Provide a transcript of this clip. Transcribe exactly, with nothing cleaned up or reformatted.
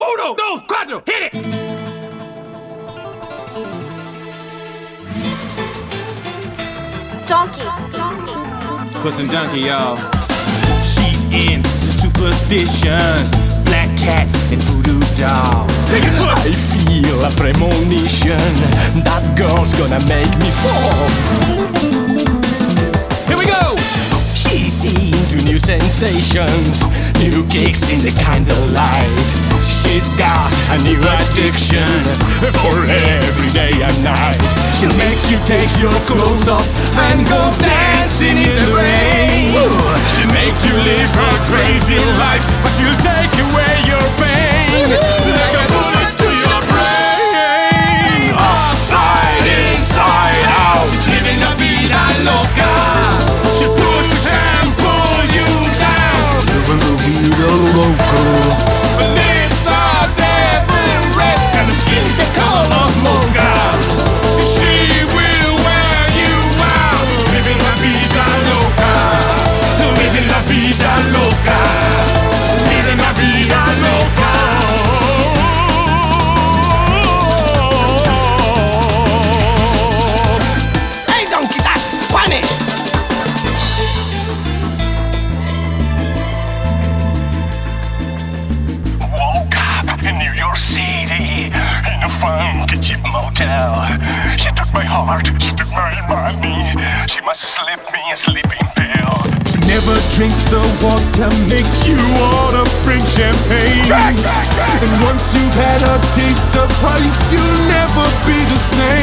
Uno, dos, cuatro, hit it! Donkey. Put some donkey, y'all. She's into superstitions, black cats and voodoo dolls. I feel a premonition that girl's gonna make me fall. Here we go! She's into new sensations, new kicks in the candlelight. She's got a new addiction for every day and night. She'll make you take your clothes off and go dancing in the rain. She'll make you live her crazy life, but she'll take away your pain like a bullet to your brain. Upside, inside out, living la vida loca. She'll push and pull you down. Living la vida loca. Lips are devil red and the skin's the color of mocha. She will wear you out. Living la vida loca. Living la vida loca. Living la vida loca. Hey, donkey, that's Spanish. Woke up in New York City in a funky cheap motel. She took my heart, she took my money. She must slip me a sleeping pill. She never drinks the water, makes you wanna drink champagne. And once you've had a taste of her, you'll never be the same.